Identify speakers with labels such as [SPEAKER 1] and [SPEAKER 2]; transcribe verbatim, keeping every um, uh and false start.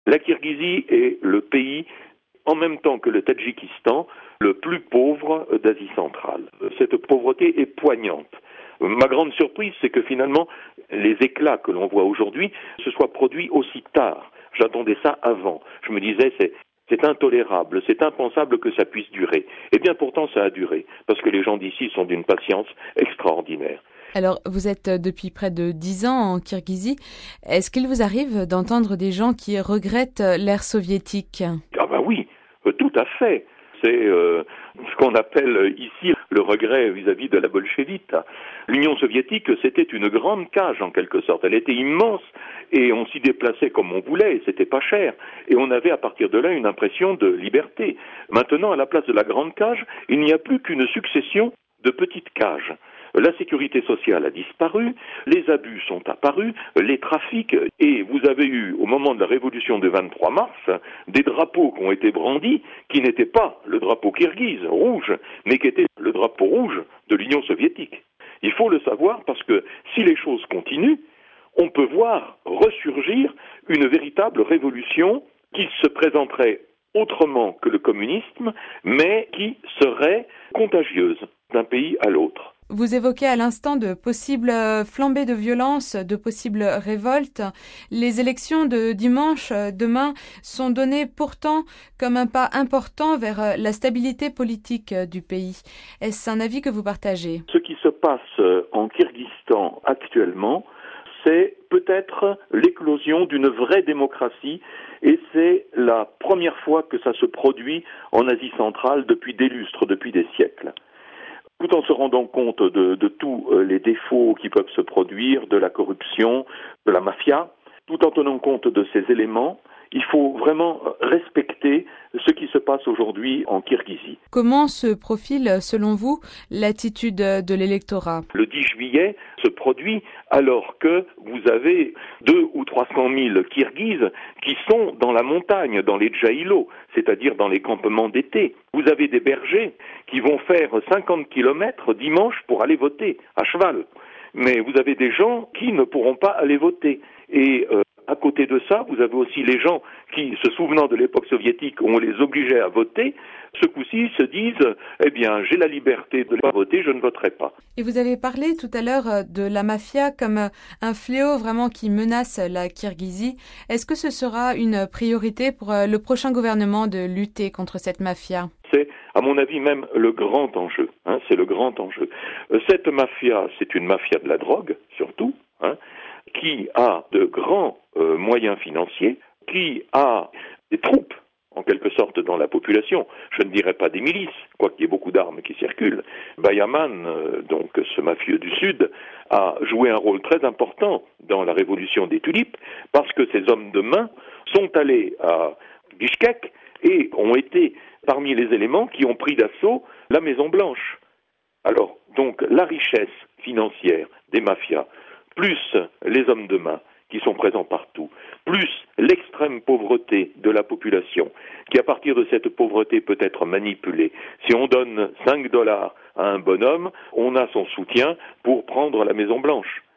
[SPEAKER 1] La Kirghizie est le pays, en même temps que le Tadjikistan, le plus pauvre d'Asie centrale. Cette pauvreté est poignante. Ma grande surprise, c'est que finalement, les éclats que l'on voit aujourd'hui se soient produits aussi tard. J'attendais ça avant. Je me disais, c'est, c'est intolérable, c'est impensable que ça puisse durer. Et bien pourtant, ça a duré, parce que les gens d'ici sont d'une patience extraordinaire.
[SPEAKER 2] Alors, vous êtes depuis près de dix ans en Kirghizie. Est-ce qu'il vous arrive d'entendre des gens qui regrettent l'ère soviétique ?
[SPEAKER 1] Ah ben oui, tout à fait. C'est euh, ce qu'on appelle ici le regret vis-à-vis de la bolchévite. L'Union soviétique, c'était une grande cage en quelque sorte. Elle était immense et on s'y déplaçait comme on voulait et c'était pas cher. Et on avait à partir de là une impression de liberté. Maintenant, à la place de la grande cage, il n'y a plus qu'une succession de petites cages. La sécurité sociale a disparu, les abus sont apparus, les trafics, et vous avez eu, au moment de la révolution du vingt-trois mars, des drapeaux qui ont été brandis, qui n'étaient pas le drapeau kirghize, rouge, mais qui étaient le drapeau rouge de l'Union soviétique. Il faut le savoir parce que si les choses continuent, on peut voir ressurgir une véritable révolution qui se présenterait autrement que le communisme, mais qui serait contagieuse d'un pays à l'autre.
[SPEAKER 2] Vous évoquez à l'instant de possibles flambées de violence, de possibles révoltes. Les élections de dimanche, demain, sont données pourtant comme un pas important vers la stabilité politique du pays. Est-ce un avis que vous partagez ?
[SPEAKER 1] Ce qui se passe en Kirghizistan actuellement, c'est peut-être l'éclosion d'une vraie démocratie et c'est la première fois que ça se produit en Asie centrale depuis des lustres, depuis des siècles. Tout en se rendant compte de, de tous les défauts qui peuvent se produire, de la corruption, de la mafia, tout en tenant compte de ces éléments, il faut vraiment respecter ce qui se passe aujourd'hui en Kirghizie.
[SPEAKER 2] Comment se profile, selon vous, l'attitude de l'électorat ?
[SPEAKER 1] Le dix juillet se produit alors que vous avez deux ou trois cent mille Kirghizes qui sont dans la montagne, dans les djaïlos, c'est-à-dire dans les campements d'été. Vous avez des bergers qui vont faire cinquante kilomètres dimanche pour aller voter à cheval. Mais vous avez des gens qui ne pourront pas aller voter. Et euh, à côté de ça, vous avez aussi les gens qui, se souvenant de l'époque soviétique où on les obligeait à voter, ce coup-ci se disent « Eh bien, j'ai la liberté de ne pas voter, je ne voterai pas ».
[SPEAKER 2] Et vous avez parlé tout à l'heure de la mafia comme un fléau vraiment qui menace la Kirghizie. Est-ce que ce sera une priorité pour le prochain gouvernement de lutter contre cette mafia ?
[SPEAKER 1] C'est, à mon avis, même le grand enjeu. Hein, c'est le grand enjeu. Cette mafia, c'est une mafia de la drogue, surtout, hein, qui a de grands euh, moyens financiers, qui a des troupes, en quelque sorte, dans la population. Je ne dirais pas des milices, quoiqu'il y ait beaucoup d'armes qui circulent. Bayaman, euh, donc ce mafieux du Sud, a joué un rôle très important dans la révolution des tulipes, parce que ces hommes de main sont allés à Bishkek et ont été parmi les éléments qui ont pris d'assaut la Maison-Blanche. Alors, donc, la richesse financière des mafias, plus les hommes de main qui sont présents partout, plus l'extrême pauvreté de la population, qui à partir de cette pauvreté peut être manipulée. Si on donne cinq dollars à un bonhomme, on a son soutien pour prendre la Maison-Blanche.